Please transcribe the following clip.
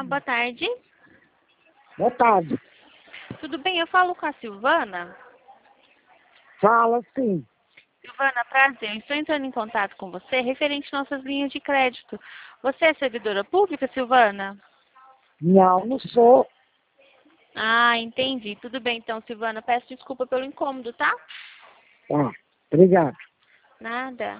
boa tarde. Boa tarde. Tudo bem? Eu falo com a Silvana. Fala sim. Silvana, prazer. Estou entrando em contato com você referente às nossas linhas de crédito. Você é servidora pública, Silvana? Não, não sou. Ah, entendi. Tudo bem então, Silvana. Peço desculpa pelo incômodo, tá? Tá. Obrigado. Nada.